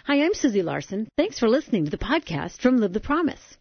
Hi, I'm Susie Larson. Thanks for listening to the podcast from Live the Promise.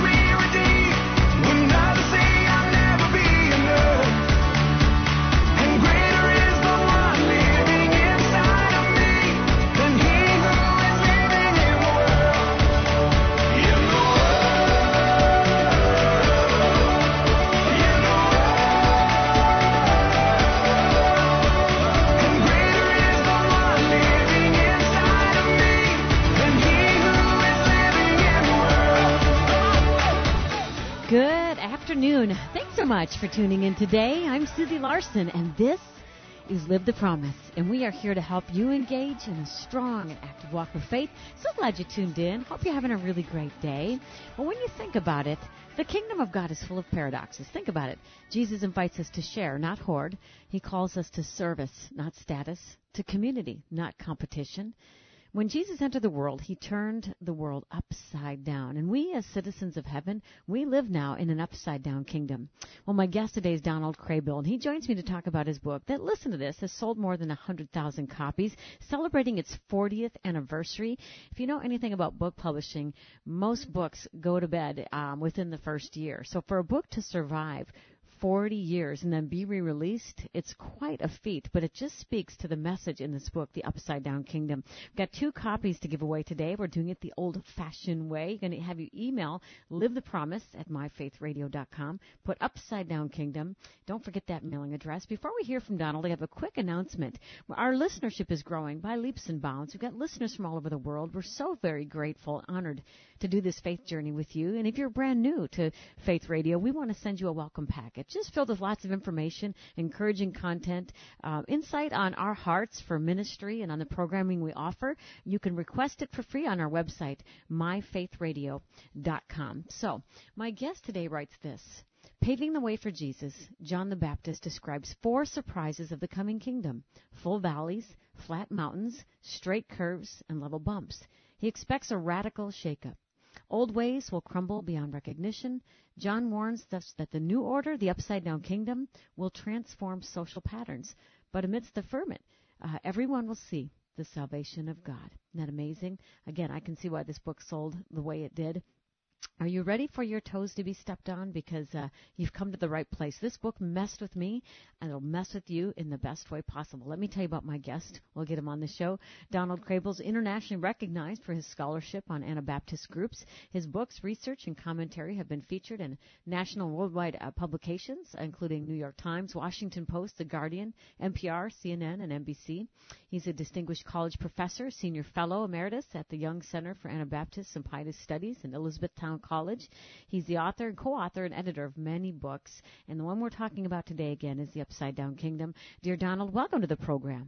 Good afternoon. Thanks so much for tuning in today. I'm Susie Larson, and this is Live the Promise. And we are here to help you engage in a strong and active walk of faith. So glad you tuned in. Hope you're having a really great day. Well, when you think about it, the kingdom of God is full of paradoxes. Think about it. Jesus invites us to share, not hoard. He calls us to service, not status, to community, not competition. When Jesus entered the world, he turned the world upside down. And we, as citizens of heaven, we live now in an upside-down kingdom. Well, my guest today is Donald Kraybill, and he joins me to talk about his book that, listen to this, has sold more than 100,000 copies, celebrating its 40th anniversary. If you know anything about book publishing, most books go to bed within the first year. So for a book to survive 40 years and then be re-released, it's quite a feat, but it just speaks to the message in this book, The Upside Down Kingdom. We've got 2 copies to give away today. We're doing it the old-fashioned way. I'm going to have you email livethepromise@myfaithradio.com. Put Upside Down Kingdom. Don't forget that mailing address. Before we hear from Donald, I have a quick announcement. Our listenership is growing by leaps and bounds. We've got listeners from all over the world. We're so very grateful, honored to do this faith journey with you. And if you're brand new to Faith Radio, we want to send you a welcome package, just filled with lots of information, encouraging content, insight on our hearts for ministry and on the programming we offer. You can request it for free on our website, myfaithradio.com. So, my guest today writes this. Paving the way for Jesus, John the Baptist describes 4 surprises of the coming kingdom: full valleys, flat mountains, straight curves, and level bumps. He expects a radical shakeup. Old ways will crumble beyond recognition. John warns thus that the new order, the upside-down kingdom, will transform social patterns. But amidst the ferment, everyone will see the salvation of God. Isn't that amazing? Again, I can see why this book sold the way it did. Are you ready for your toes to be stepped on? Because you've come to the right place. This book messed with me, and it'll mess with you in the best way possible. Let me tell you about my guest. We'll get him on the show. Donald Kraybill is internationally recognized for his scholarship on Anabaptist groups. His books, research, and commentary have been featured in national and worldwide publications, including New York Times, Washington Post, The Guardian, NPR, CNN, and NBC. He's a distinguished college professor, senior fellow emeritus at the Young Center for Anabaptist and Pietist Studies in Elizabethtown College. He's the author and co-author and editor of many books, and the one we're talking about today again is The Upside Down Kingdom. Dear Donald, welcome to the program.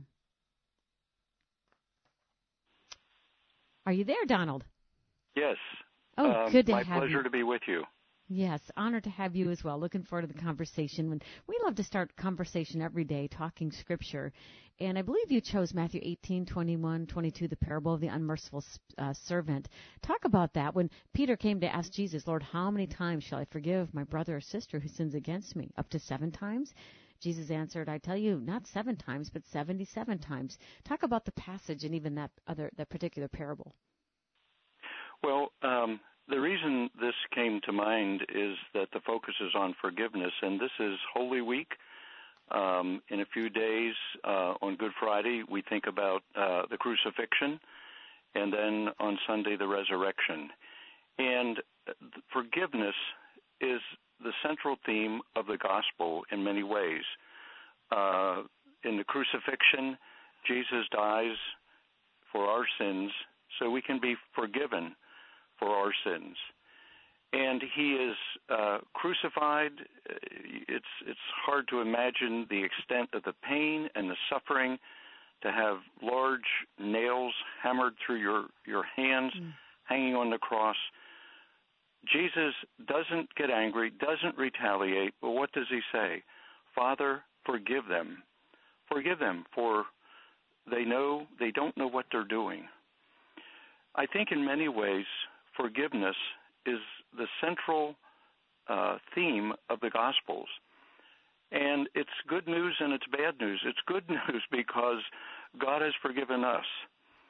Are you there, Donald? Yes. Oh, good to have you. My pleasure to be with you. Yes, honored to have you as well. Looking forward to the conversation. We love to start conversation every day talking Scripture. And I believe you chose Matthew 18:21-22, the parable of the unmerciful servant. Talk about that. When Peter came to ask Jesus, Lord, how many times shall I forgive my brother or sister who sins against me? Up to 7 times? Jesus answered, I tell you, not 7 times, but 77 times. Talk about the passage and even that particular parable. Well, the reason this came to mind is that the focus is on forgiveness, and this is Holy Week. In a few days, on Good Friday, we think about the crucifixion, and then on Sunday, the resurrection. And forgiveness is the central theme of the gospel in many ways. In the crucifixion, Jesus dies for our sins so we can be forgiven for our sins. And he is crucified. It's hard to imagine the extent of the pain and the suffering, to have large nails hammered through your hands, hanging on the cross. Jesus doesn't get angry, doesn't retaliate, but what does he say? Father, forgive them. Forgive them, for they don't know what they're doing. I think in many ways, forgiveness is the central theme of the Gospels. And it's good news and it's bad news. It's good news because God has forgiven us.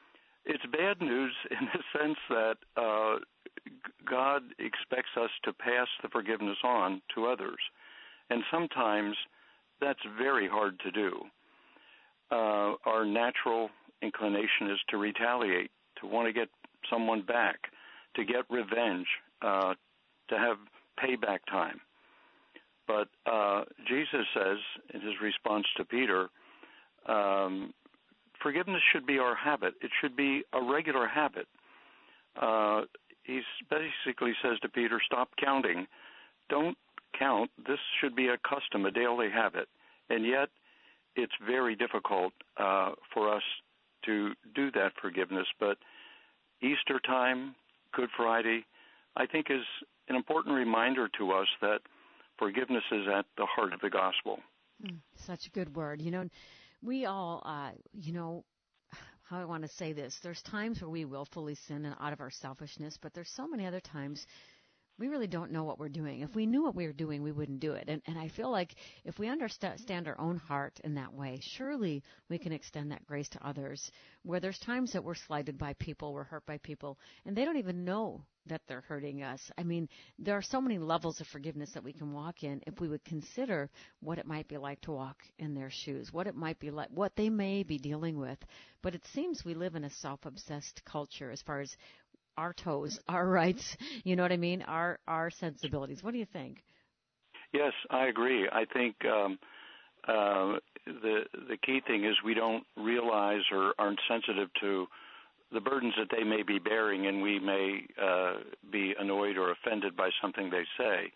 it's bad news in the sense that God expects us to pass the forgiveness on to others. And sometimes that's very hard to do. Our natural inclination is to retaliate, to want to get someone back, to get revenge, to have payback time. But Jesus says in his response to Peter, forgiveness should be our habit. It should be a regular habit. He basically says to Peter, stop counting. Don't count. This should be a custom, a daily habit. And yet it's very difficult for us to do that forgiveness. But Easter time, Good Friday, I think is an important reminder to us that forgiveness is at the heart of the gospel. Such a good word. We all, how I want to say this, there's times where we willfully sin and out of our selfishness, but there's so many other times we really don't know what we're doing. If we knew what we were doing, we wouldn't do it. And I feel like if we understand our own heart in that way, surely we can extend that grace to others, where there's times that we're slighted by people, we're hurt by people, and they don't even know that they're hurting us. I mean, there are so many levels of forgiveness that we can walk in if we would consider what it might be like to walk in their shoes, what it might be like, what they may be dealing with. But it seems we live in a self-obsessed culture as far as our toes, our rights, you know what I mean, our sensibilities. What do you think? Yes, I agree. I think the key thing is we don't realize or aren't sensitive to the burdens that they may be bearing, and we may be annoyed or offended by something they say.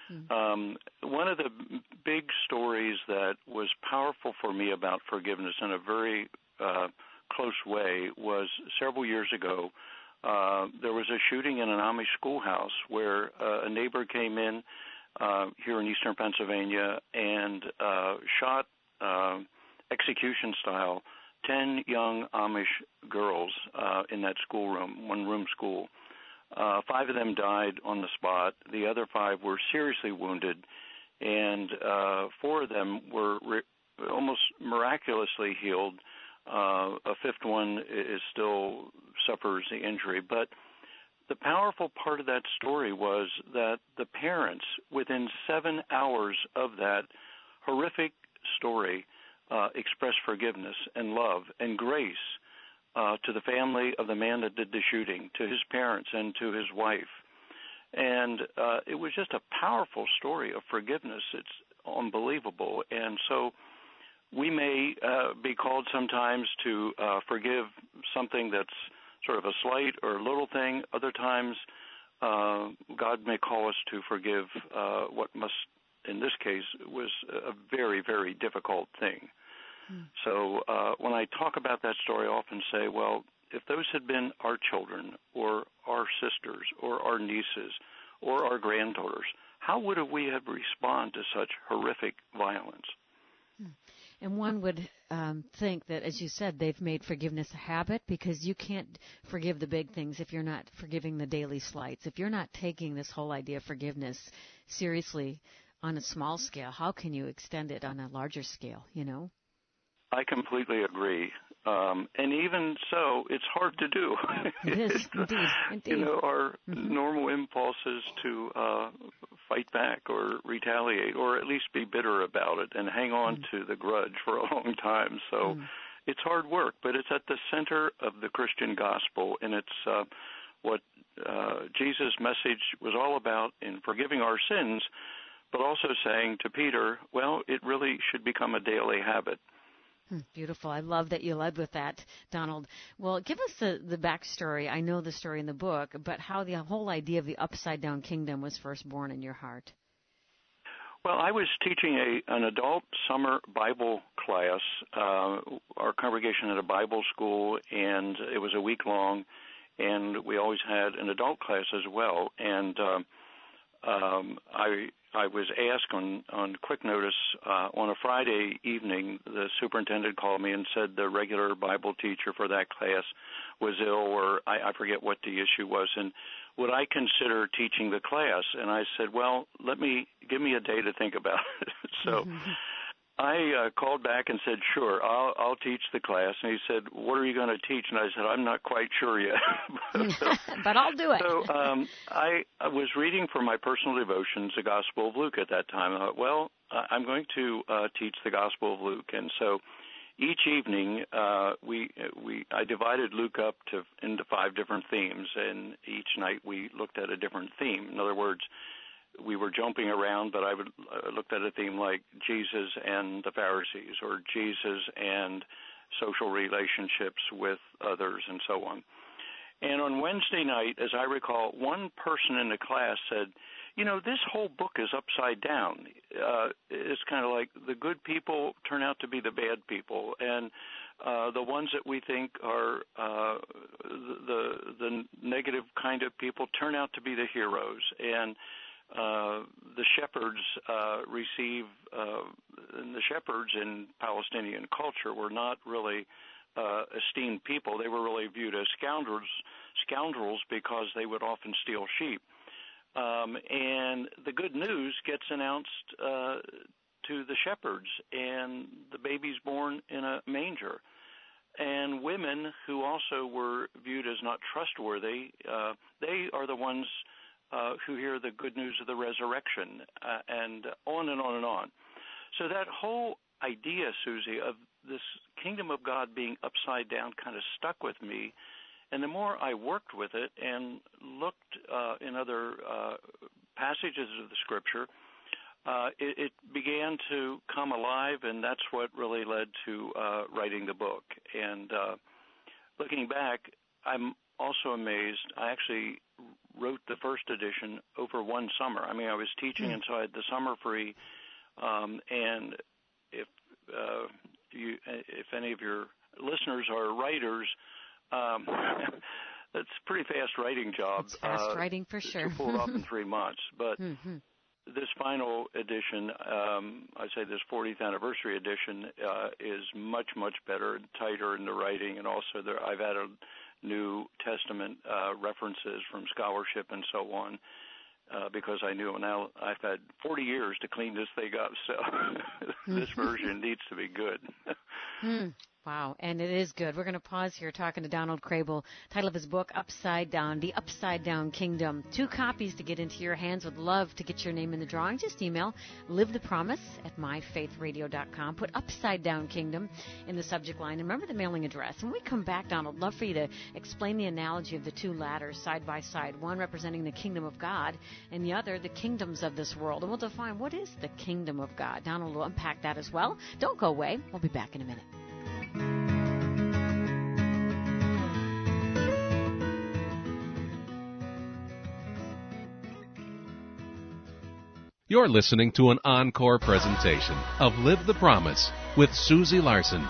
One of the big stories that was powerful for me about forgiveness in a very close way was several years ago. There was a shooting in an Amish schoolhouse where a neighbor came in here in eastern Pennsylvania and shot execution style 10 young Amish girls in that schoolroom, one-room school. 5 of them died on the spot. The other 5 were seriously wounded, and 4 of them were almost miraculously healed. A 5th one is still suffers the injury. But the powerful part of that story was that the parents, within 7 hours of that horrific story, expressed forgiveness and love and grace to the family of the man that did the shooting, to his parents and to his wife. And it was just a powerful story of forgiveness. It's unbelievable. And so we may be called sometimes to forgive something that's sort of a slight or a little thing. Other times, God may call us to forgive what must, in this case, was a very, very difficult thing. So when I talk about that story, I often say, well, if those had been our children or our sisters or our nieces or our granddaughters, how would we have responded to such horrific violence? And one would think that, as you said, they've made forgiveness a habit, because you can't forgive the big things if you're not forgiving the daily slights. If you're not taking this whole idea of forgiveness seriously on a small scale, how can you extend it on a larger scale, I completely agree. And even so, it's hard to do. It is, indeed. Our normal impulse is to fight back or retaliate, or at least be bitter about it and hang on to the grudge for a long time. So it's hard work, but it's at the center of the Christian gospel, and it's what Jesus' message was all about in forgiving our sins, but also saying to Peter, well, it really should become a daily habit. Beautiful. I love that you led with that, Donald. Well, give us the backstory. I know the story in the book, but how the whole idea of the upside-down kingdom was first born in your heart. Well, I was teaching an adult summer Bible class. Our congregation had a Bible school, and it was a week long, and we always had an adult class as well. And I was asked on quick notice on a Friday evening. The superintendent called me and said the regular Bible teacher for that class was ill, or I forget what the issue was, and would I consider teaching the class? And I said, well, give me a day to think about it. So I called back and said, "Sure, I'll teach the class." And he said, "What are you going to teach?" And I said, "I'm not quite sure yet." But I'll do it. So I was reading for my personal devotions the Gospel of Luke at that time. I thought, well, I'm going to teach the Gospel of Luke, and so each evening I divided Luke up into 5 different themes, and each night we looked at a different theme. In other words, we were jumping around, but I looked at a theme like Jesus and the Pharisees, or Jesus and social relationships with others, and so on. And on Wednesday night, as I recall, one person in the class said, this whole book is upside down. It's kind of like the good people turn out to be the bad people, and the ones that we think are the negative kind of people turn out to be the heroes. And the shepherds the shepherds in Palestinian culture were not really esteemed people. They were really viewed as scoundrels because they would often steal sheep. And the good news gets announced to the shepherds, and the baby's born in a manger. And women who also were viewed as not trustworthy, they are the ones who hear the good news of the resurrection, and on and on and on. So that whole idea, Susie, of this kingdom of God being upside down kind of stuck with me. And the more I worked with it and looked in other passages of the Scripture, it began to come alive, and that's what really led to writing the book. And looking back, I'm also amazed. I actually wrote the first edition over one summer. I mean, I was teaching, and so I had the summer free. And if any of your listeners are writers, that's a pretty fast writing job. It's fast writing for sure. To pull it off in 3 months. But this final edition, I say this 40th anniversary edition, is much, much better and tighter in the writing. And also I've added New Testament references from scholarship and so on. Because I knew now I've had 40 years to clean this thing up, so this version needs to be good. Wow, and it is good. We're going to pause here talking to Donald Kraybill. Title of his book, Upside Down, The Upside Down Kingdom. 2 copies to get into your hands. Would love to get your name in the drawing. Just email livethepromise@myfaithradio.com. Put Upside Down Kingdom in the subject line. And remember the mailing address. When we come back, Donald, I'd love for you to explain the analogy of the 2 ladders side by side, one representing the kingdom of God and the other the kingdoms of this world. And we'll define what is the kingdom of God. Donald will unpack that as well. Don't go away. We'll be back in a minute. You're listening to an encore presentation of Live the Promise with Susie Larson.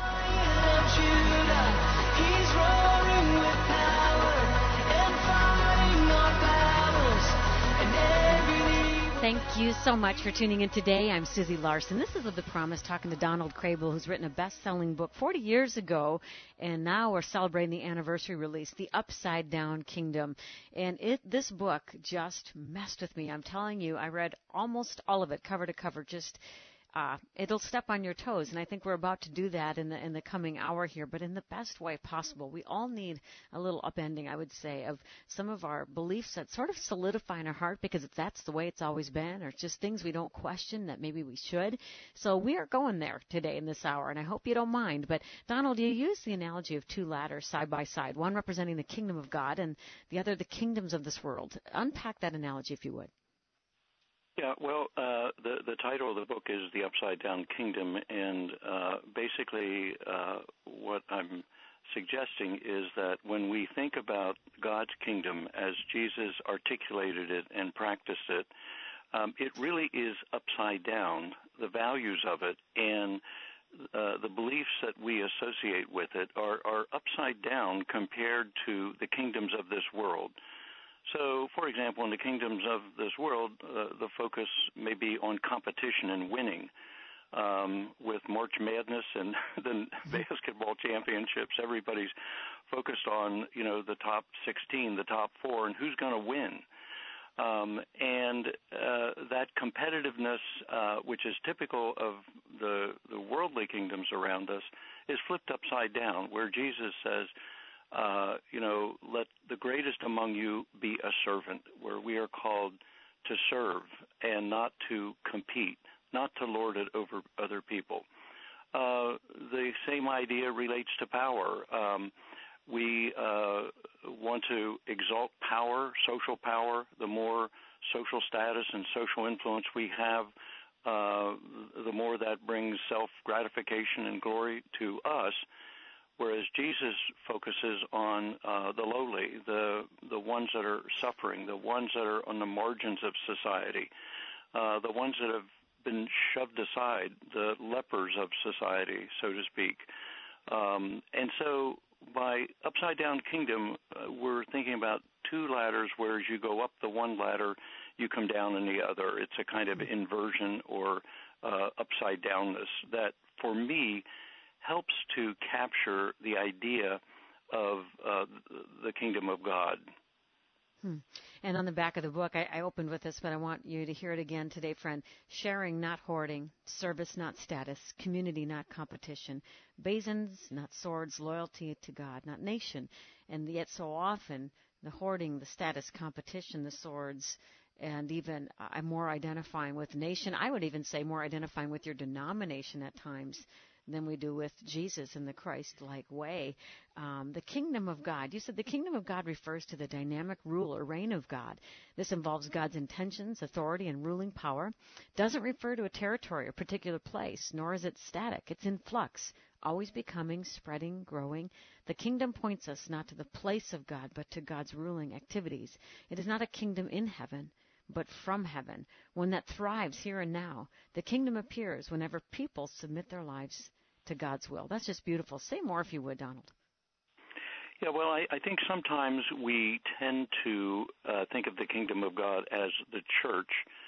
Thank you so much for tuning in today. I'm Susie Larson. This is Live the Promise, talking to Donald Kraybill, who's written a best-selling book 40 years ago, and now we're celebrating the anniversary release, The Upside Down Kingdom. And this book just messed with me. I'm telling you, I read almost all of it, cover to cover, just it'll step on your toes, and I think we're about to do that in the coming hour here, but in the best way possible. We all need a little upending, I would say, of some of our beliefs that sort of solidify in our heart because that's the way it's always been, or it's just things we don't question that maybe we should. So we are going there today in this hour, and I hope you don't mind. But, Donald, you use the analogy of 2 ladders side by side, one representing the kingdom of God and the other the kingdoms of this world. Unpack that analogy, if you would. Yeah, well, the title of the book is The Upside Down Kingdom, and basically what I'm suggesting is that when we think about God's kingdom as Jesus articulated it and practiced it, it really is upside down. The values of it and the beliefs that we associate with it are upside down compared to the kingdoms of this world. So, for example, in the kingdoms of this world, the focus may be on competition and winning. With March Madness and the basketball championships, everybody's focused on, the top 16, the top 4, and who's going to win. And that competitiveness, which is typical of the worldly kingdoms around us is flipped upside down, where Jesus says, let the greatest among you be a servant, where we are called to serve and not to compete, not to lord it over other people. The same idea relates to power. We want to exalt power, social power. The more social status and social influence we have, the more that brings self-gratification and glory to us, whereas Jesus focuses on the lowly, the ones that are suffering, the ones that are on the margins of society, the ones that have been shoved aside, the lepers of society, so to speak. And so by upside-down kingdom, we're thinking about two ladders, where as you go up the one ladder, you come down in the other. It's a kind of inversion or upside-downness that, for me, helps to capture the idea of the kingdom of God. And on the back of the book, I opened with this, but I want you to hear it again today, friend. Sharing, not hoarding. Service, not status. Community, not competition. Basins, not swords. Loyalty to God, not nation. And yet so often, the hoarding, the status, competition, the swords, and even I'm more identifying with nation. I would even say more identifying with your denomination at times than we do with Jesus in the Christ-like way. The kingdom of God. You said the kingdom of God refers to the dynamic rule or reign of God. This involves God's intentions, authority, and ruling power. Doesn't refer to a territory or particular place, nor is it static. It's in flux, always becoming, spreading, growing. The kingdom points us not to the place of God, but to God's ruling activities. It is not a kingdom in heaven, but from heaven, one that thrives here and now. The kingdom appears whenever people submit their lives to God's will. That's just beautiful. Say more if you would, Donald. Yeah, well, I think sometimes we tend to think of the kingdom of God as the church.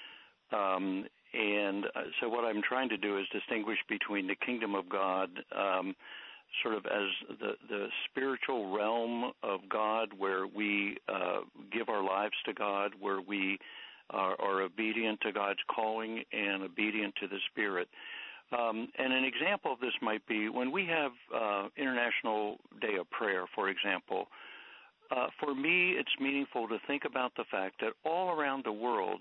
So what I'm trying to do is distinguish between the kingdom of God sort of as the spiritual realm of God, where we give our lives to God, where we are obedient to God's calling and obedient to the Spirit. And an example of this might be when we have International Day of Prayer, for example. For me, it's meaningful to think about the fact that all around the world,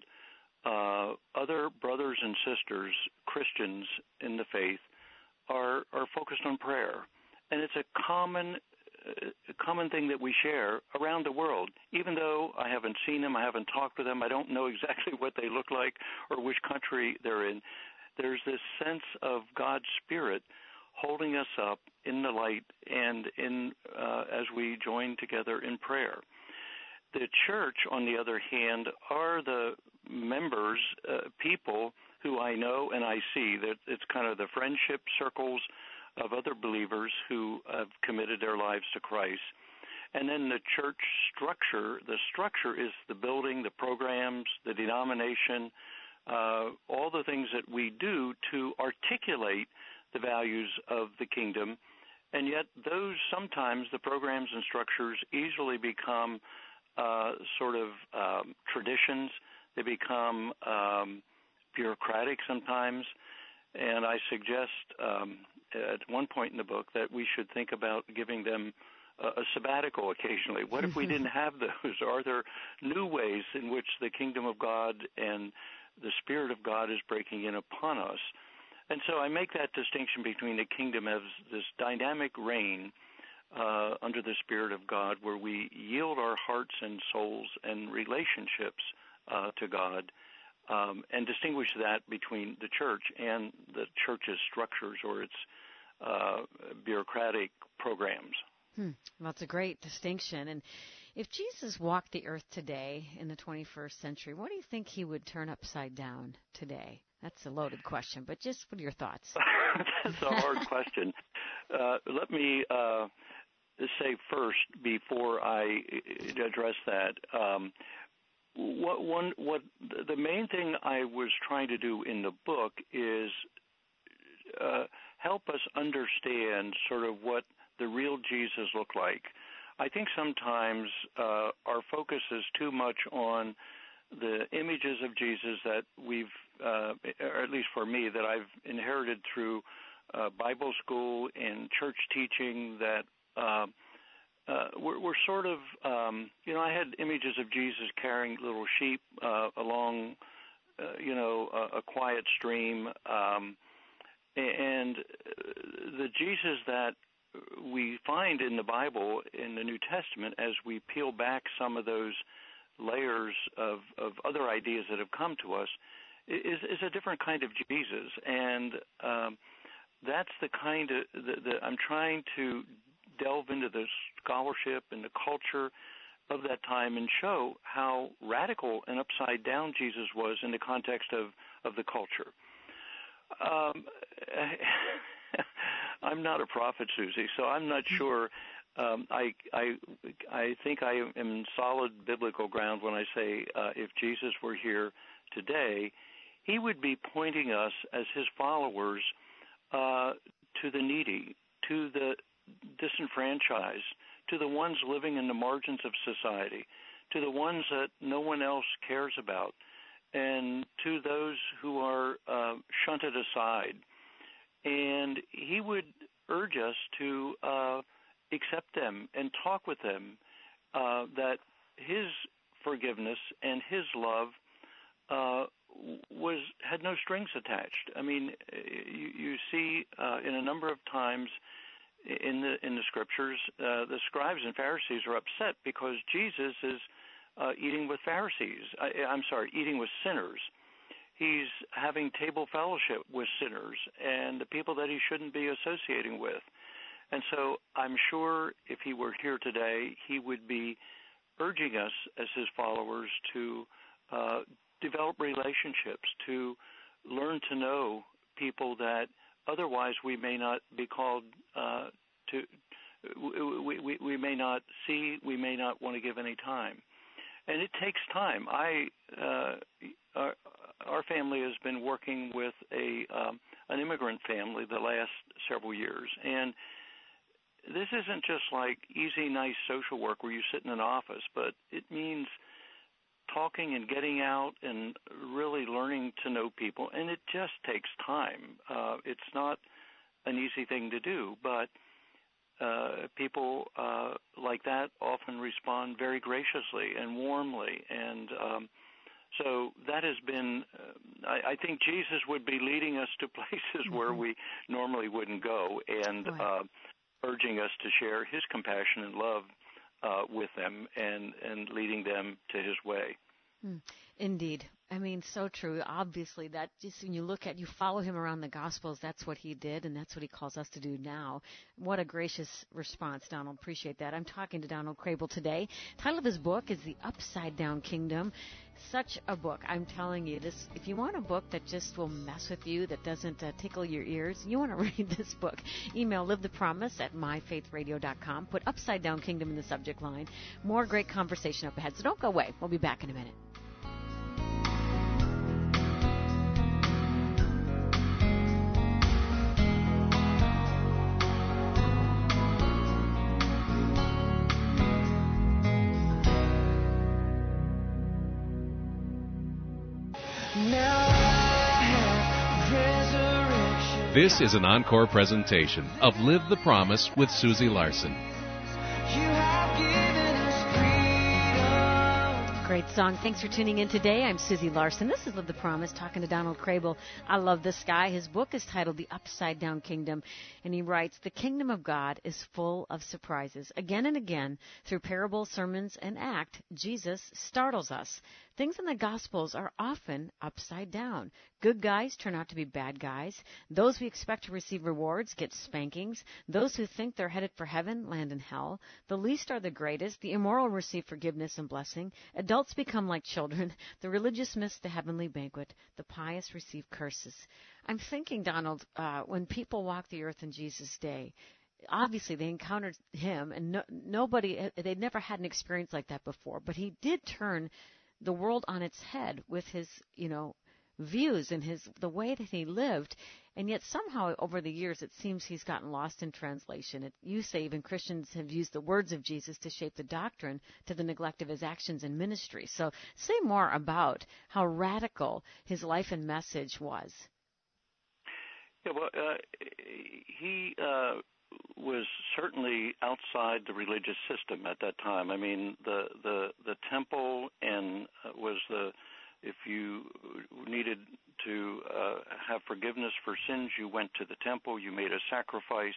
other brothers and sisters, Christians in the faith, are focused on prayer. And it's a common thing that we share around the world. Even though I haven't seen them, I haven't talked to them, I don't know exactly what they look like or which country they're in, there's this sense of God's Spirit holding us up in the light and as we join together in prayer. The church, on the other hand, are the members, people who I know and I see. That it's kind of the friendship circles of other believers who have committed their lives to Christ. And then the church structure, the structure is the building, the programs, the denomination, all the things that we do to articulate the values of the kingdom. And yet those sometimes, the programs and structures, easily become sort of traditions. They become bureaucratic sometimes. And I suggest at one point in the book that we should think about giving them a sabbatical occasionally. What if we didn't have those? Are there new ways in which the kingdom of God and the Spirit of God is breaking in upon us? And so I make that distinction between the kingdom as this dynamic reign under the Spirit of God, where we yield our hearts and souls and relationships to God, and distinguish that between the church and the church's structures or its bureaucratic programs. Well, it's a great distinction. And if Jesus walked the earth today in the 21st century, what do you think he would turn upside down today? That's a loaded question, but just what are your thoughts? That's a hard question. Let me say first, before I address that, what the main thing I was trying to do in the book is help us understand sort of what the real Jesus looked like. I think sometimes our focus is too much on the images of Jesus that we've, or at least for me, that I've inherited through Bible school and church teaching, that we're sort of, I had images of Jesus carrying little sheep along, a quiet stream, and the Jesus that we find in the Bible, in the New Testament, as we peel back some of those layers of other ideas that have come to us, is a different kind of Jesus. And that's the kind of, I'm trying to delve into the scholarship and the culture of that time and show how radical and upside down Jesus was in the context of the culture. I'm not a prophet, Susie, so I'm not sure. I think I am in solid biblical ground when I say if Jesus were here today, he would be pointing us as his followers to the needy, to the disenfranchised, to the ones living in the margins of society, to the ones that no one else cares about, and to those who are shunted aside. And he would urge us to accept them and talk with them, that his forgiveness and his love had no strings attached. I mean, you see in a number of times in the scriptures, the scribes and Pharisees are upset because Jesus is eating with eating with sinners. He's having table fellowship with sinners and the people that he shouldn't be associating with. And so I'm sure if he were here today, he would be urging us as his followers to develop relationships, to learn to know people that otherwise we may not be called we may not see, we may not want to give any time. And it takes time. Our family has been working with an immigrant family the last several years, and this isn't just like easy, nice social work where you sit in an office, but it means talking and getting out and really learning to know people, and it just takes time. It's not an easy thing to do, but people like that often respond very graciously and warmly, and so that has been, I think Jesus would be leading us to places where we normally wouldn't go, and urging us to share his compassion and love with them and leading them to his way. Indeed. I mean, so true. Obviously, that just when you follow him around the Gospels, that's what he did, and that's what he calls us to do now. What a gracious response, Donald. Appreciate that. I'm talking to Donald Crable today. The title of his book is The Upside Down Kingdom. Such a book. I'm telling you, this. If you want a book that just will mess with you, that doesn't tickle your ears, you want to read this book. Email livethepromise@myfaithradio.com. Put Upside Down Kingdom in the subject line. More great conversation up ahead, so don't go away. We'll be back in a minute. This is an encore presentation of Live the Promise with Susie Larson. Great song. Thanks for tuning in today. I'm Susie Larson. This is Live the Promise, talking to Donald Crable. I love this guy. His book is titled The Upside Down Kingdom, and he writes, "The kingdom of God is full of surprises. Again and again, through parables, sermons, and act, Jesus startles us. Things in the Gospels are often upside down. Good guys turn out to be bad guys. Those we expect to receive rewards get spankings. Those who think they're headed for heaven land in hell. The least are the greatest. The immoral receive forgiveness and blessing. Adults become like children. The religious miss the heavenly banquet. The pious receive curses." I'm thinking, Donald, when people walk the earth in Jesus' day, obviously they encountered him, and they'd never had an experience like that before, but he did turn the world on its head with his, views and the way that he lived. And yet somehow over the years it seems he's gotten lost in translation. You say even Christians have used the words of Jesus to shape the doctrine to the neglect of his actions and ministry. So say more about how radical his life and message was. Yeah, well, he was certainly outside the religious system at that time. I mean, the temple and was if you needed to have forgiveness for sins, you went to the temple, you made a sacrifice.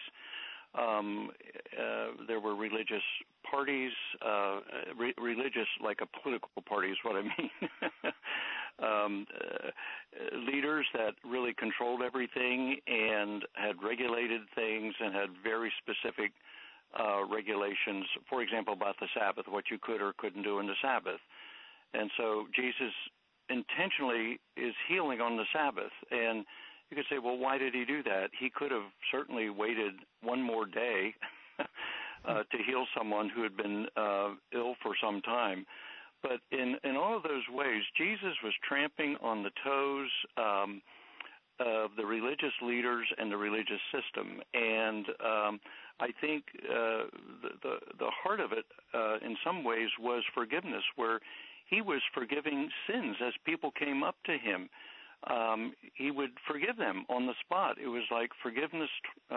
There were religious parties, religious like a political party is what I mean. Leaders that really controlled everything and had regulated things and had very specific regulations, for example, about the Sabbath, what you could or couldn't do in the Sabbath. And so Jesus intentionally is healing on the Sabbath. And you could say, well, why did he do that? He could have certainly waited one more day to heal someone who had been ill for some time. But in all of those ways, Jesus was tramping on the toes of the religious leaders and the religious system. And I think the heart of it, in some ways, was forgiveness, where he was forgiving sins as people came up to him. He would forgive them on the spot. It was like forgiveness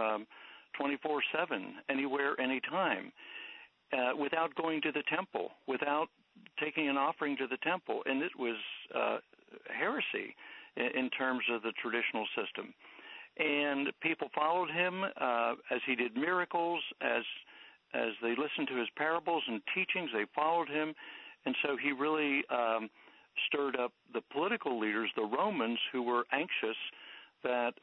24/7, anywhere, anytime, without going to the temple, without taking an offering to the temple. And it was heresy in terms of the traditional system. And people followed him as he did miracles, as they listened to his parables and teachings, they followed him. And so he really stirred up the political leaders, the Romans, who were anxious that,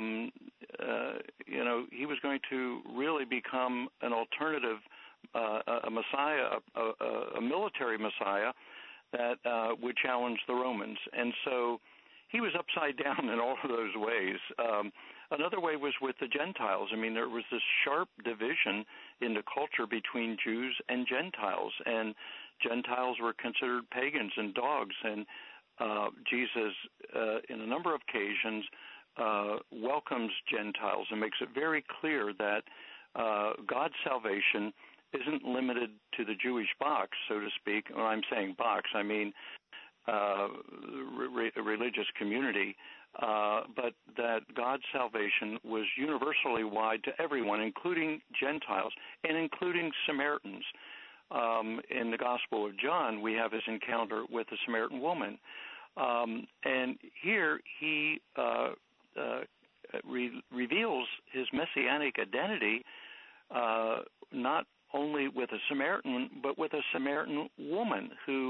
he was going to really become an alternative, a Messiah, a military Messiah that would challenge the Romans. And so he was upside down in all of those ways. Another way was with the Gentiles. I mean, there was this sharp division in the culture between Jews and Gentiles, and Gentiles were considered pagans and dogs, and Jesus, in a number of occasions, welcomes Gentiles and makes it very clear that God's salvation isn't limited to the Jewish box, so to speak. When I'm saying box, I mean religious community, but that God's salvation was universally wide to everyone, including Gentiles and including Samaritans. In the Gospel of John, we have his encounter with the Samaritan woman. And here he reveals his messianic identity not only with a Samaritan, but with a Samaritan woman who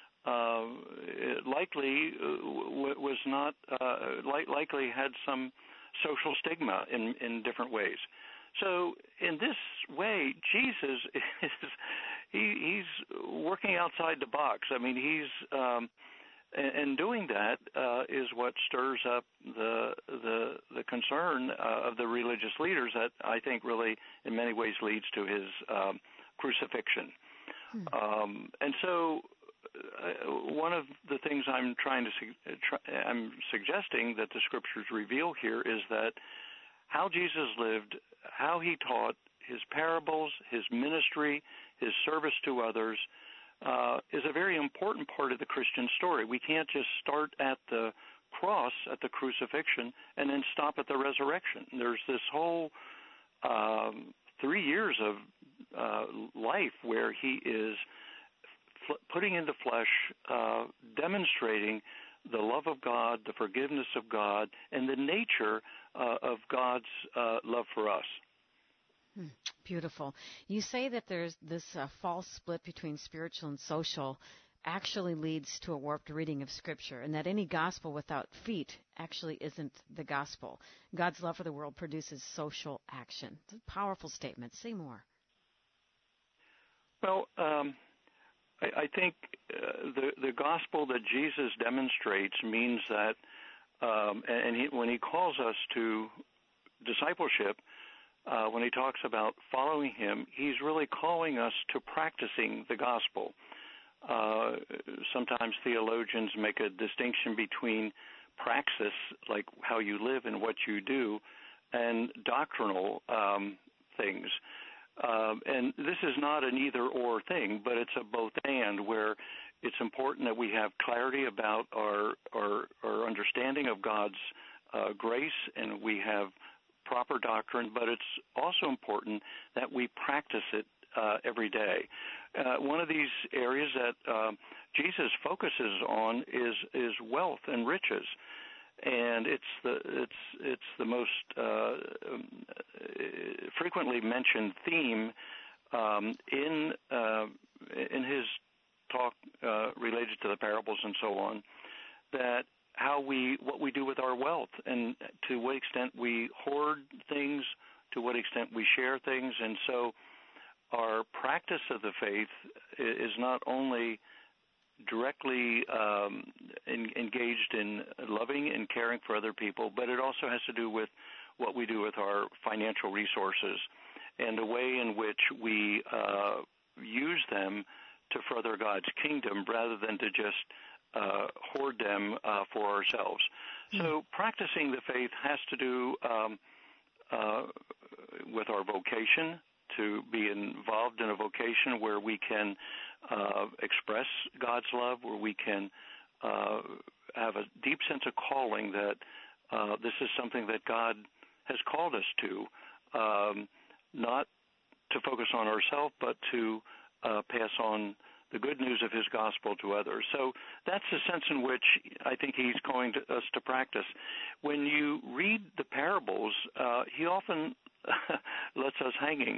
likely was not, likely had some social stigma in different ways. So in this way, Jesus he's working outside the box. I mean, he's and doing that is what stirs up the concern of the religious leaders that I think really, in many ways, leads to his crucifixion. And so, one of the things I'm I'm suggesting that the scriptures reveal here is that how Jesus lived, how he taught, his parables, his ministry, his service to others, is a very important part of the Christian story. We can't just start at the cross, at the crucifixion, and then stop at the resurrection. There's this whole 3 years of life where he is putting into flesh, demonstrating the love of God, the forgiveness of God, and the nature of God's love for us. Beautiful. You say that there's this false split between spiritual and social actually leads to a warped reading of Scripture, and that any gospel without feet actually isn't the gospel. God's love for the world produces social action. It's a powerful statement. Say more. Well, I think the gospel that Jesus demonstrates means that, when he calls us to discipleship, when he talks about following him, he's really calling us to practicing the gospel. Sometimes theologians make a distinction between praxis, like how you live and what you do, and doctrinal things. And this is not an either-or thing, but it's a both-and, where it's important that we have clarity about our understanding of God's grace, and we have proper doctrine, but it's also important that we practice it every day. One of these areas that Jesus focuses on is wealth and riches, and it's the most frequently mentioned theme in his talk related to the parables and so on, that what we do with our wealth, and to what extent we hoard things, to what extent we share things. And so our practice of the faith is not only directly engaged in loving and caring for other people, but it also has to do with what we do with our financial resources and the way in which we use them to further God's kingdom rather than to just hoard them for ourselves. So practicing the faith has to do with our vocation, to be involved in a vocation where we can express God's love, where we can have a deep sense of calling that this is something that God has called us to, not to focus on ourselves, but to pass on the good news of his gospel to others. So that's the sense in which I think he's calling us to practice. When you read the parables, he often lets us hanging,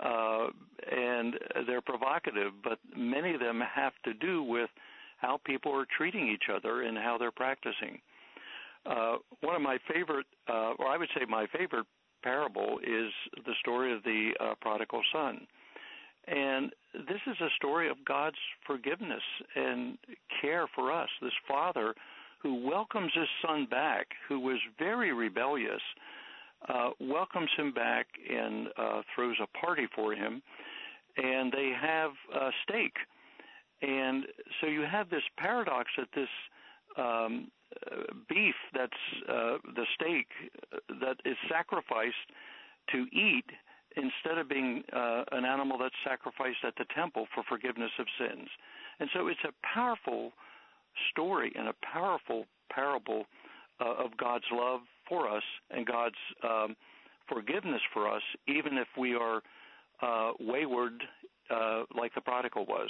and they're provocative, but many of them have to do with how people are treating each other and how they're practicing. One of my favorite, or I would say my favorite parable, is the story of the prodigal son. And this is a story of God's forgiveness and care for us. This father who welcomes his son back, who was very rebellious, welcomes him back and throws a party for him, and they have steak. And so you have this paradox that this beef that's the steak that is sacrificed to eat instead of being an animal that's sacrificed at the temple for forgiveness of sins. And so it's a powerful story and a powerful parable of God's love for us and God's forgiveness for us, even if we are wayward like the prodigal was.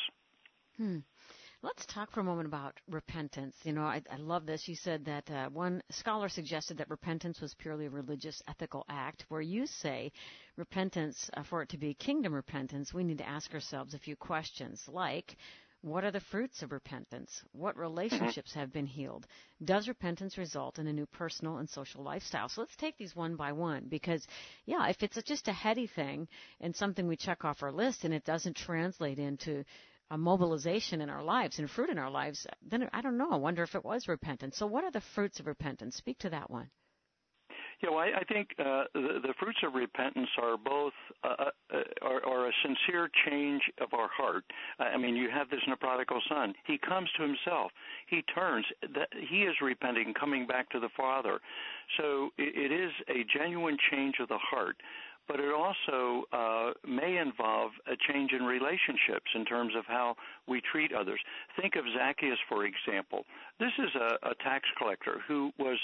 Let's talk for a moment about repentance. You know, I love this. You said that one scholar suggested that repentance was purely a religious, ethical act, where you say repentance, for it to be kingdom repentance, we need to ask ourselves a few questions like, what are the fruits of repentance? What relationships have been healed? Does repentance result in a new personal and social lifestyle? So let's take these one by one because, yeah, if it's just a heady thing and something we check off our list and it doesn't translate into a mobilization in our lives and fruit in our lives, then I don't know. I wonder if it was repentance. So what are the fruits of repentance? Speak to that one. Yeah, well, I think the fruits of repentance are both are a sincere change of our heart. I mean, you have this in the prodigal son. He comes to himself. He turns. He is repenting, coming back to the Father. So it is a genuine change of the heart. But it also may involve a change in relationships in terms of how we treat others. Think of Zacchaeus, for example. This is a tax collector who was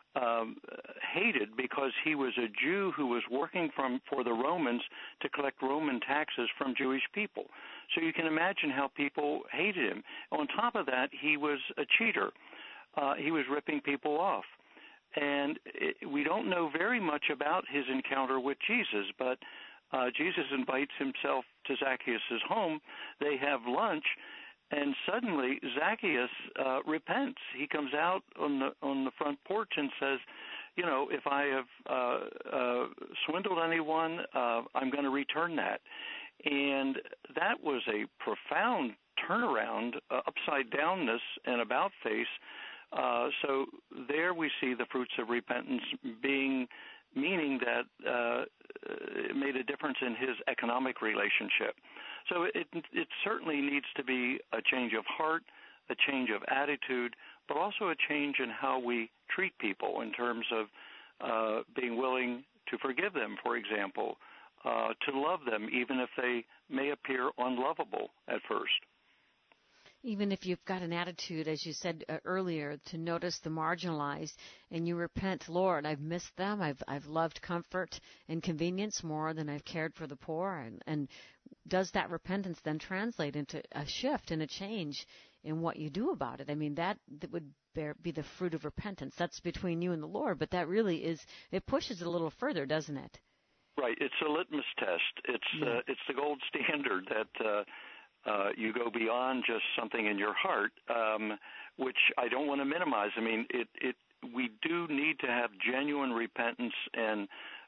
hated because he was a Jew who was working for the Romans to collect Roman taxes from Jewish people. So you can imagine how people hated him. On top of that, he was a cheater. He was ripping people off. And we don't know very much about his encounter with Jesus, but Jesus invites himself to Zacchaeus' home. They have lunch, and suddenly Zacchaeus repents. He comes out on the front porch and says, you know, if I have swindled anyone, I'm going to return that. And that was a profound turnaround, upside downness, and about face. So there we see the fruits of repentance meaning that it made a difference in his economic relationship. So it certainly needs to be a change of heart, a change of attitude, but also a change in how we treat people in terms of being willing to forgive them, for example, to love them even if they may appear unlovable at first. Even if you've got an attitude, as you said earlier, to notice the marginalized and you repent, Lord, I've missed them. I've loved comfort and convenience more than I've cared for the poor. And does that repentance then translate into a shift and a change in what you do about it? I mean, that would be the fruit of repentance. That's between you and the Lord, but that really is, it pushes it a little further, doesn't it? Right. It's a litmus test. It's the gold standard that you go beyond just something in your heart, which I don't want to minimize. I mean, we do need to have genuine repentance and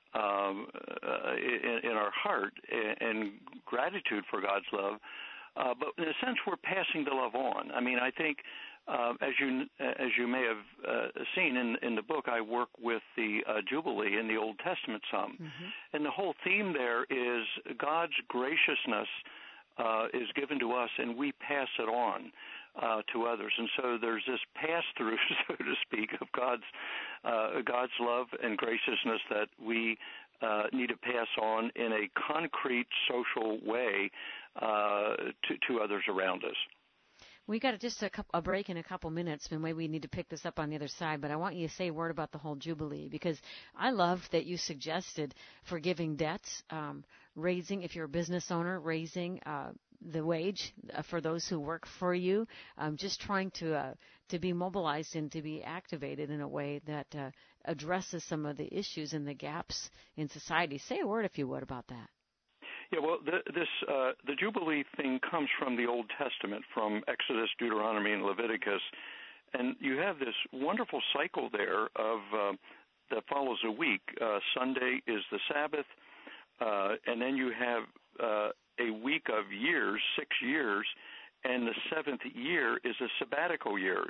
in our heart and gratitude for God's love. But in a sense, we're passing the love on. I mean, I think as you may have seen in the book, I work with the Jubilee in the Old Testament some, and the whole theme there is God's graciousness is given to us, and we pass it on to others. And so there's this pass-through, so to speak, of God's love and graciousness that we need to pass on in a concrete social way to others around us. We got just a break in a couple minutes, and maybe we need to pick this up on the other side, but I want you to say a word about the whole Jubilee, because I love that you suggested forgiving debts, raising, if you're a business owner, raising the wage for those who work for you, just trying to be mobilized and to be activated in a way that addresses some of the issues and the gaps in society. Say a word, if you would, about that. Yeah, well, the Jubilee thing comes from the Old Testament, from Exodus, Deuteronomy, and Leviticus, and you have this wonderful cycle there of that follows a week. Sunday is the Sabbath, and then you have a week of years, 6 years, and the seventh year is a sabbatical year.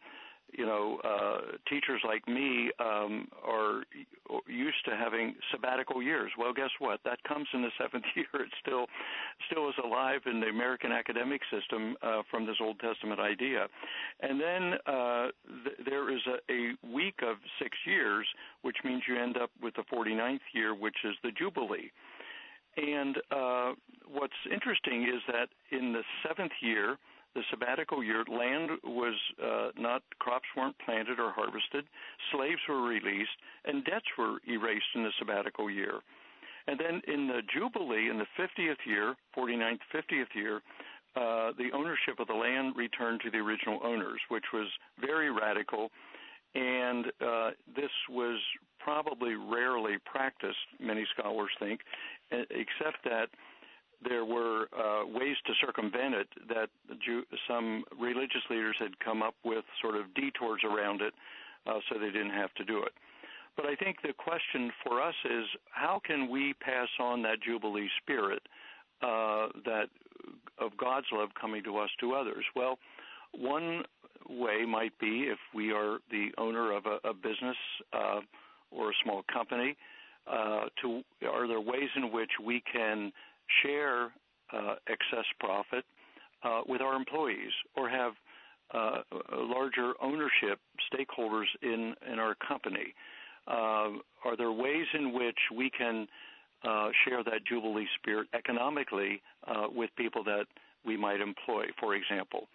Teachers like me are used to having sabbatical years. Well, guess what? That comes in the seventh year. It still is alive in the American academic system from this Old Testament idea. And then there is a week of 6 years, which means you end up with the 49th year, which is the Jubilee. And what's interesting is that in the seventh year, the sabbatical year, land was crops weren't planted or harvested, slaves were released, and debts were erased in the sabbatical year. And then in the Jubilee, in the 50th year, 49th, 50th year, the ownership of the land returned to the original owners, which was very radical, and this was probably rarely practiced, many scholars think, except that there were ways to circumvent it that some religious leaders had come up with, sort of detours around it, so they didn't have to do it. But I think the question for us is, how can we pass on that Jubilee spirit that of God's love coming to us to others? Well, one way might be, if we are the owner of a business or a small company, are there ways in which we can share excess profit with our employees, or have larger ownership stakeholders in our company? Are there ways in which we can share that Jubilee spirit economically with people that we might employ, for example?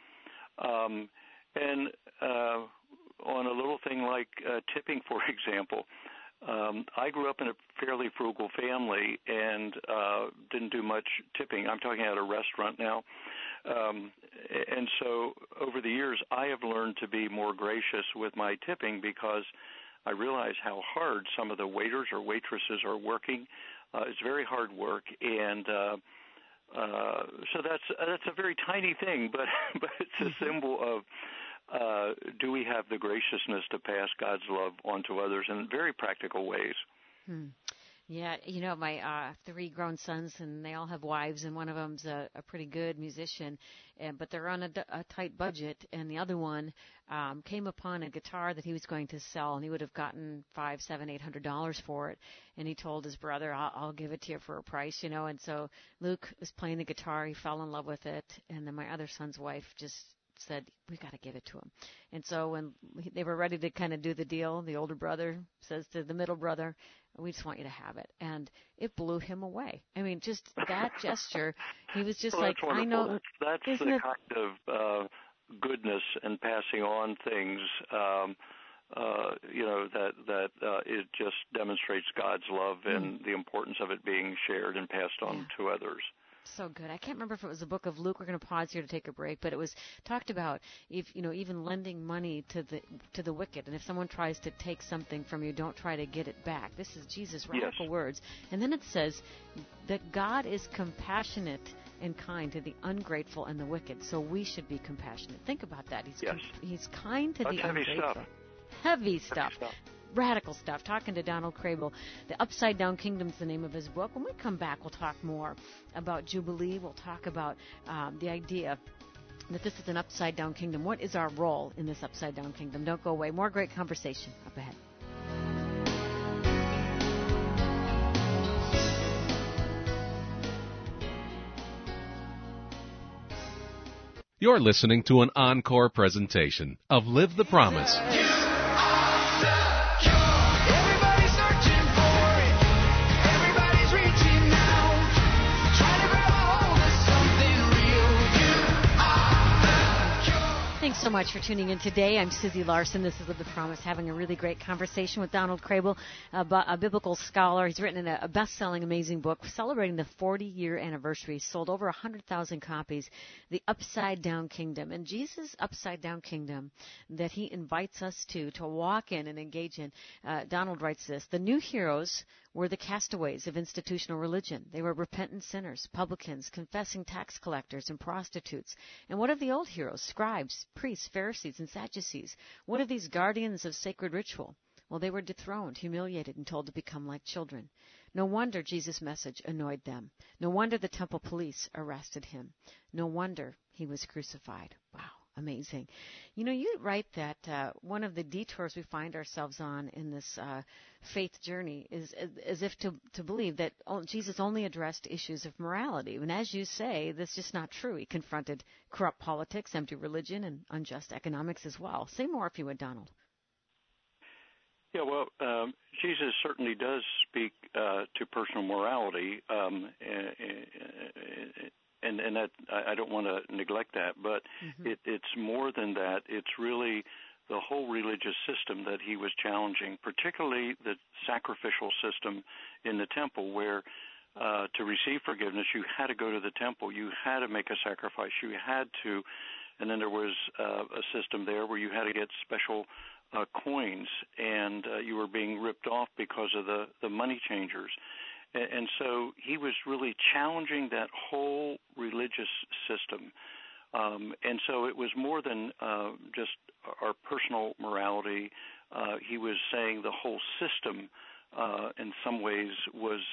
And on a little thing like tipping, for example, I grew up in a fairly frugal family and didn't do much tipping. I'm talking at a restaurant now. And so over the years, I have learned to be more gracious with my tipping, because I realize how hard some of the waiters or waitresses are working. It's very hard work, and so that's a very tiny thing, but it's a symbol of do we have the graciousness to pass God's love on to others in very practical ways? Yeah, my 3 grown sons, and they all have wives, and one of them's a pretty good musician, but they're on a tight budget, and the other one came upon a guitar that he was going to sell, and he would have gotten $500, $700, $800 for it, and he told his brother, I'll give it to you for a price, and so Luke was playing the guitar, he fell in love with it, and then my other son's wife just said, we got to give it to him. And so when they were ready to kind of do the deal, the older brother says to the middle brother, we just want you to have it. And it blew him away. I mean, just that gesture, he was just like, I know. That's the kind of goodness and passing on things, it just demonstrates God's love and the importance of it being shared and passed on to others. So good. I can't remember if it was the book of Luke. We're going to pause here to take a break, but it was talked about even lending money to the wicked, and if someone tries to take something from you, don't try to get it back. This is Jesus' radical words. And then it says that God is compassionate and kind to the ungrateful and the wicked, so we should be compassionate. Think about that. He's kind to the ungrateful. Heavy stuff. Radical stuff. Talking to Donald Crable. The Upside Down Kingdom is the name of his book. When we come back, we'll talk more about Jubilee. We'll talk about the idea that this is an upside down kingdom. What is our role in this upside down kingdom? Don't go away. More great conversation up ahead. You're listening to an encore presentation of Live the Promise. Thanks so much for tuning in today. I'm Susie Larson. This is Live the Promise, having a really great conversation with Donald Crable, a biblical scholar. He's written a best-selling, amazing book celebrating the 40-year anniversary. He's sold over 100,000 copies, The Upside Down Kingdom. And Jesus' Upside Down Kingdom that he invites us to walk in and engage in. Donald writes this: the new heroes were the castaways of institutional religion. They were repentant sinners, publicans, confessing tax collectors, and prostitutes. And what of the old heroes, scribes, priests, Pharisees, and Sadducees? What of these guardians of sacred ritual? Well, they were dethroned, humiliated, and told to become like children. No wonder Jesus' message annoyed them. No wonder the temple police arrested him. No wonder he was crucified. Wow. Amazing. You write that one of the detours we find ourselves on in this faith journey is as if to believe that Jesus only addressed issues of morality. And as you say, that's just not true. He confronted corrupt politics, empty religion, and unjust economics as well. Say more if you would, Donald. Yeah, well, Jesus certainly does speak to personal morality, and that I don't want to neglect that, but it's more than that. It's really the whole religious system that he was challenging, particularly the sacrificial system in the temple, where to receive forgiveness, you had to go to the temple, you had to make a sacrifice, you had to, and then there was a system there where you had to get special coins, and you were being ripped off because of the money changers. And so he was really challenging that whole religious system. And so it was more than just our personal morality. He was saying the whole system in some ways was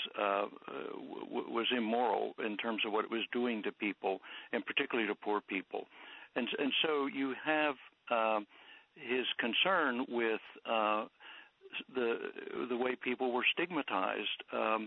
immoral in terms of what it was doing to people, and particularly to poor people. And so you have his concern with the way people were stigmatized,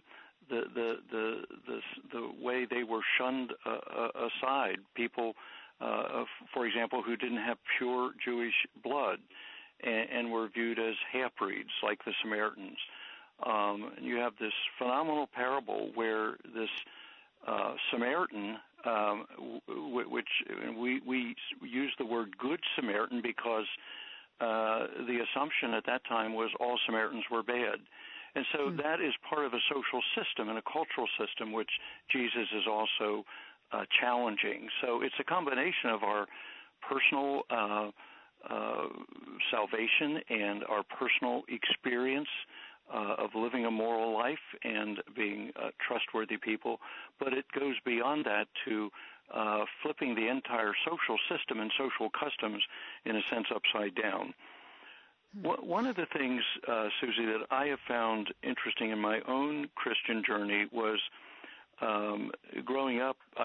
the way they were shunned aside. People, for example, who didn't have pure Jewish blood and were viewed as half-breeds, like the Samaritans. You have this phenomenal parable where this Samaritan, which we use the word good Samaritan because the assumption at that time was all Samaritans were bad. And so that is part of a social system and a cultural system which Jesus is also challenging. So it's a combination of our personal salvation and our personal experience of living a moral life and being trustworthy people, but it goes beyond that to flipping the entire social system and social customs, in a sense, upside down. One of the things, Susie, that I have found interesting in my own Christian journey was growing up. I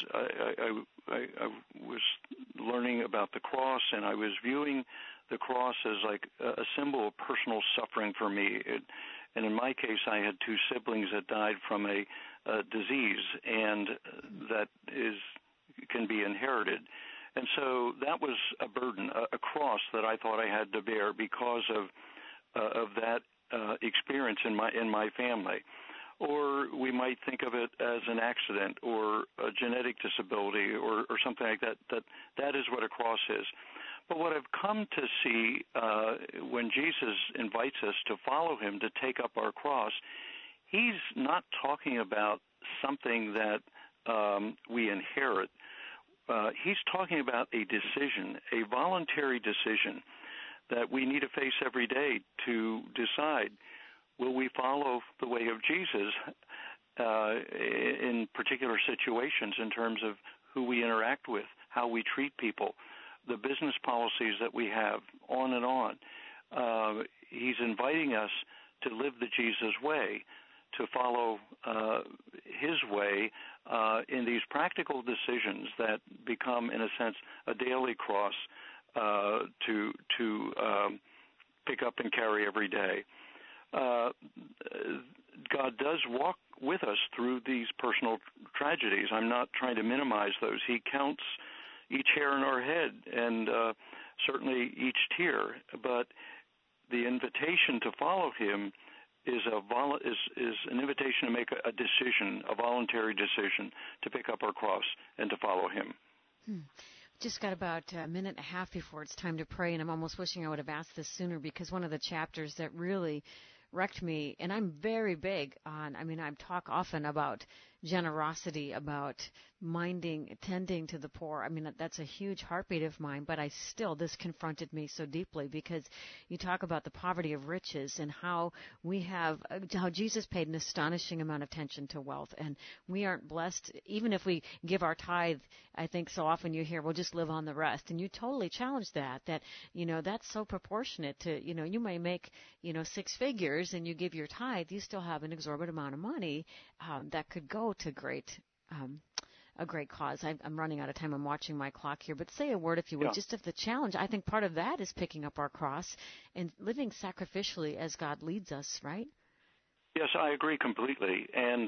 was learning about the cross, and I was viewing the cross as like a symbol of personal suffering for me. And in my case, I had two siblings that died from a disease, and that can be inherited. And so that was a burden, a cross that I thought I had to bear because of that experience in my family. Or we might think of it as an accident or a genetic disability or something like that. That is what a cross is. But what I've come to see when Jesus invites us to follow him, to take up our cross, he's not talking about something that we inherit. He's talking about a decision, a voluntary decision that we need to face every day to decide, will we follow the way of Jesus in particular situations in terms of who we interact with, how we treat people, the business policies that we have, on and on. He's inviting us to live the Jesus way, to follow his way in these practical decisions that become, in a sense, a daily cross to pick up and carry every day. God does walk with us through these personal tragedies. I'm not trying to minimize those. He counts each hair in our head and certainly each tear. But the invitation to follow him is an invitation to make a decision, a voluntary decision, to pick up our cross and to follow him. Just got about a minute and a half before it's time to pray, and I'm almost wishing I would have asked this sooner, because one of the chapters that really wrecked me, and I'm very big on, I talk often about generosity, about tending to the poor. That's a huge heartbeat of mine, but this confronted me so deeply, because you talk about the poverty of riches and how Jesus paid an astonishing amount of attention to wealth, and we aren't blessed, even if we give our tithe. I think so often you hear, we'll just live on the rest, and you totally challenge that that's so proportionate to, you may make, 6 figures and you give your tithe, you still have an exorbitant amount of money that could go to a great cause. I'm running out of time. I'm watching my clock here, but say a word, if you would, just of the challenge. I think part of that is picking up our cross and living sacrificially as God leads us, right? Yes, I agree completely. And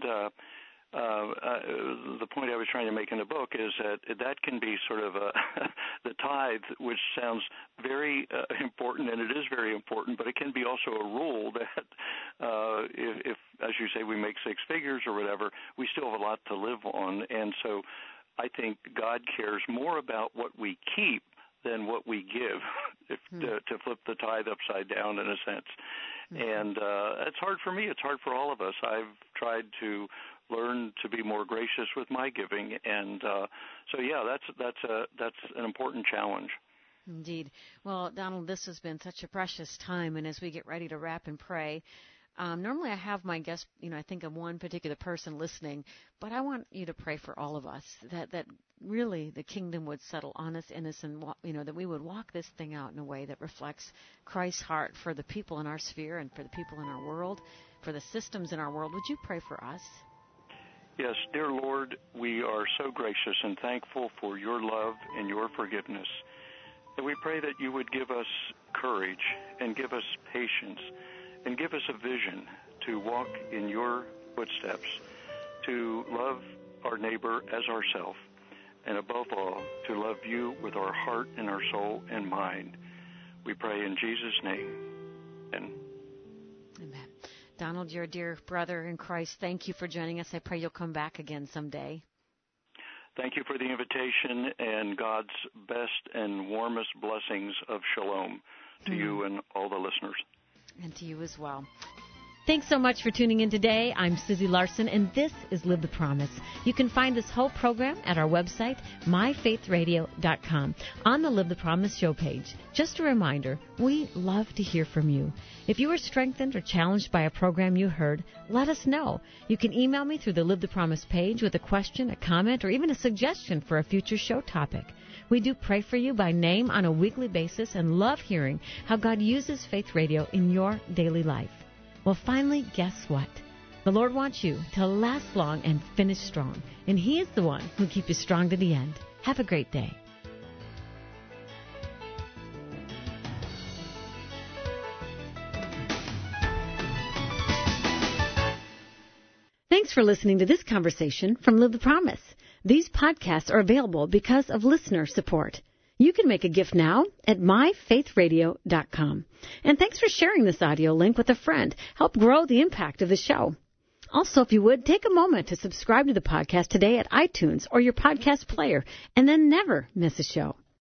the point I was trying to make in the book is that can be sort of the tithe, which sounds very important, and it is very important, but it can be also a rule that if, as you say, we make 6 figures or whatever, we still have a lot to live on. And so I think God cares more about what we keep than what we give, to flip the tithe upside down in a sense. And it's hard for me. It's hard for all of us. I've tried to learn to be more gracious with my giving, and that's an important challenge. Indeed. Well, Donald, this has been such a precious time, and as we get ready to wrap and pray, normally I have my guests, I think of one particular person listening, but I want you to pray for all of us, that really the kingdom would settle on us, in us, and that we would walk this thing out in a way that reflects Christ's heart for the people in our sphere and for the people in our world, for the systems in our world. Would you pray for us? Yes, dear Lord, we are so gracious and thankful for your love and your forgiveness. And we pray that you would give us courage and give us patience and give us a vision to walk in your footsteps, to love our neighbor as ourselves, and above all, to love you with our heart and our soul and mind. We pray in Jesus' name. Amen. Donald, you're a dear brother in Christ. Thank you for joining us. I pray you'll come back again someday. Thank you for the invitation, and God's best and warmest blessings of shalom to you and all the listeners. And to you as well. Thanks so much for tuning in today. I'm Susie Larson, and this is Live the Promise. You can find this whole program at our website, myfaithradio.com, on the Live the Promise show page. Just a reminder, we love to hear from you. If you were strengthened or challenged by a program you heard, let us know. You can email me through the Live the Promise page with a question, a comment, or even a suggestion for a future show topic. We do pray for you by name on a weekly basis and love hearing how God uses Faith Radio in your daily life. Well, finally, guess what? The Lord wants you to last long and finish strong, and He is the one who will keep you strong to the end. Have a great day. Thanks for listening to this conversation from Live the Promise. These podcasts are available because of listener support. You can make a gift now at myfaithradio.com. And thanks for sharing this audio link with a friend. Help grow the impact of the show. Also, if you would, take a moment to subscribe to the podcast today at iTunes or your podcast player, and then never miss a show.